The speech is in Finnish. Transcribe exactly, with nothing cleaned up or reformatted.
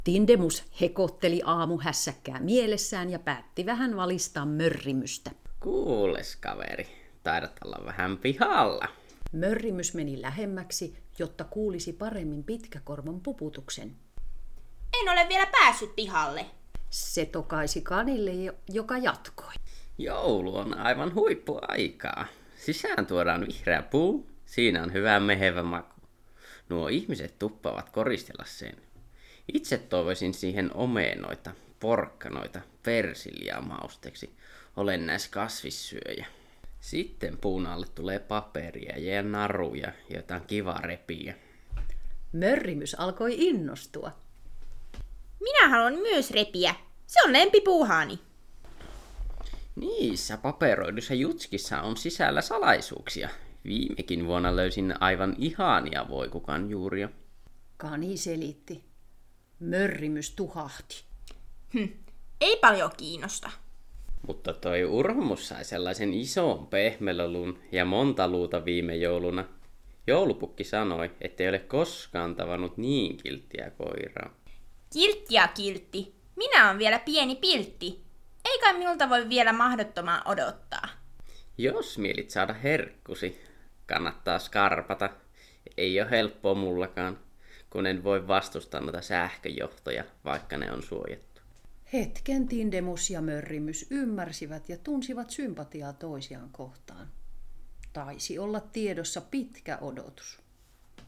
Tindemus hekotteli aamuhässäkkää mielessään ja päätti vähän valistaa Mörrimystä. Kuules, kaveri, taidat olla vähän pihalla. Mörrimys meni lähemmäksi, jotta kuulisi paremmin Pitkäkorvon puputuksen. En ole vielä päässyt pihalle. Se tokaisi kanille, joka jatkoi. Joulu on aivan huippuaikaa. Sisään tuodaan vihreä puu, siinä on hyvä mehevä maku. Nuo ihmiset tuppavat koristella sen. Itse toivoisin siihen omenoita, porkkanoita, persiljaa mausteeksi. Olen näissä kasvissyöjä. Sitten puun alle tulee paperia ja naruja, joita on kiva repiä. Mörrimys alkoi innostua. Minä haluan myös repiä. Se on lempipuuhaani. Niissä paperoidussa jutskissa on sisällä salaisuuksia. Viimekin vuonna löysin aivan ihania voikukanjuuria. Kani selitti. Mörrimys tuhahti. Hm, ei paljon kiinnosta. Mutta toi Urhomus sai sellaisen ison pehmelölun ja monta luuta viime jouluna. Joulupukki sanoi, ettei ole koskaan tavannut niin kilttiä koiraa. Kiltti ja kiltti. Minä on vielä pieni piltti. Eikä minulta voi vielä mahdottoman odottaa. Jos mielit saada herkkusi, kannattaa skarpata. Ei ole helppoa mullakaan, kun en voi vastustaa noita sähköjohtoja, vaikka ne on suojattu. Hetken Tindemus ja Mörrimys ymmärsivät ja tunsivat sympatiaa toisiaan kohtaan. Taisi olla tiedossa pitkä odotus.